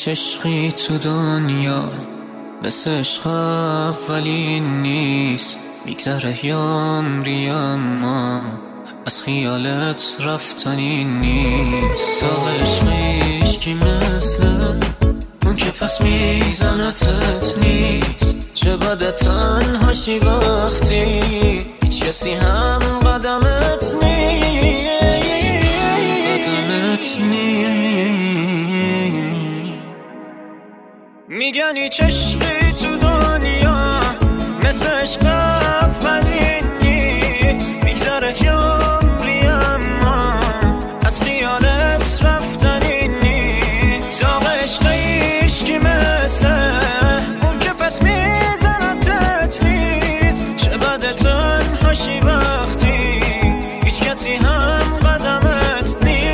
هیچ عشقی تو دنیا مثل عشق اولین نیست. میگذره عمری اما از خیالت رفتنی نیست. تا عشقیش کی مثل اون که پس میزنتت نیست. چه بده تنهاشی وقتی هیچ کسی هم قدمت نیست. میگن هیچ عشقی تو دنیا مثل عشق اولین نیست. میگذره عمری اما از خیالت رفتنی نیست. داغ عشقیش کی مثل اون که پس میزنتت نیست. چه بده تنهاشی وقتی هیچ کسی هم قدمت نیست.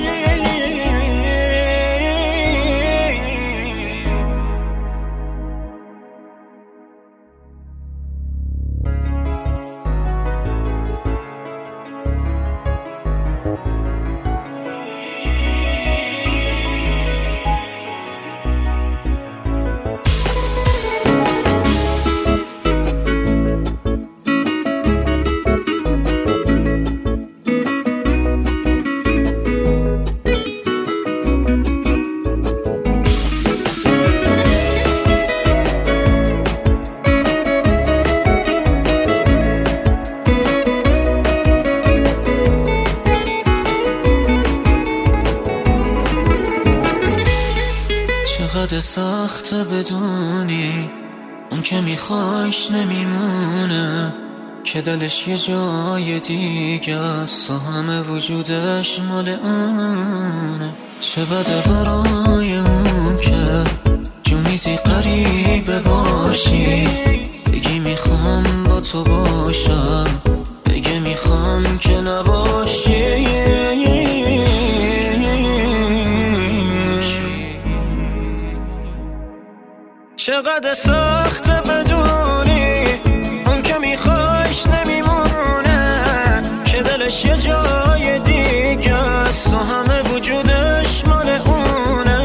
چقدر سخته بدونی اون که میخوایش نمیمونه، که دلش یه جای دیگه است و همه وجودش مال اونه. چه بده برای اون که جونیتی قریبه باشی، بگی میخوام با تو باشم، بگی میخوام که نباشی. چقدر سخته بدونی اون که میخوایش نمیمونه، که دلش یه جای دیگه است و همه وجودش مال اونه.